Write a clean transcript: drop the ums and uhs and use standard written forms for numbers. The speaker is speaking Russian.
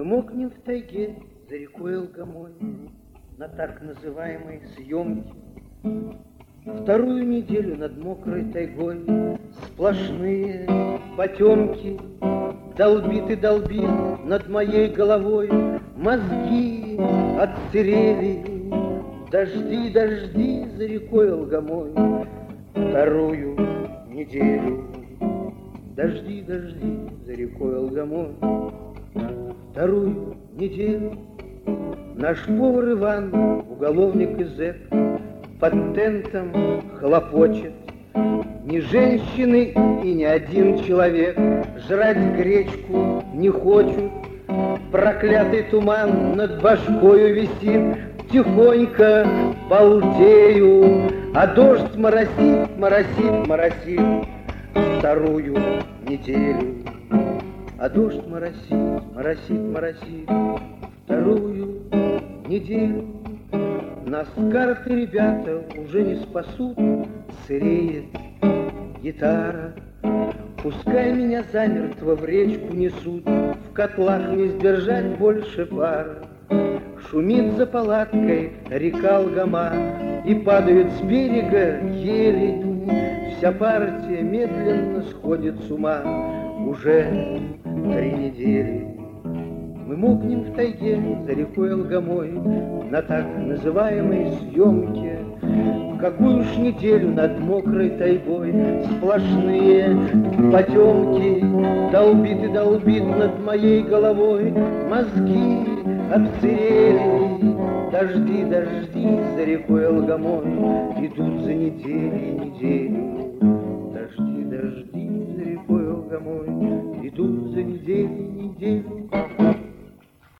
Мы мокнем в тайге за рекой Алгамой на так называемой съемке. Вторую неделю над мокрой тайгой сплошные потемки. Долбит и долбит над моей головой, мозги отсырели. Дожди, дожди за рекой Алгамой вторую неделю. Дожди, дожди за рекой Алгамой вторую неделю. Наш повар Иван, уголовник и зэк, под тентом хлопочет. Ни женщины и ни один человек жрать гречку не хочет. Проклятый туман над башкою висит, тихонько балдею, а дождь моросит, моросит, моросит вторую неделю. А дождь моросит, моросит, моросит вторую неделю. Нас карты, ребята, уже не спасут, сыреет гитара. Пускай меня замертво в речку несут, в котлах не сдержать больше пара. Шумит за палаткой река Алгама, и падают с берега ели. Вся партия медленно сходит с ума уже 3 недели. Мы мокнем в тайге за рекой Алгамой на так называемой съемке. В какую уж неделю над мокрой тайгой сплошные потемки. Долбит и долбит над моей головой, мозги обсырели. Дожди, дожди за рекой Алгамой идут за недели неделю. Дожди, дожди за рекой Алгамой идут за недели неделю.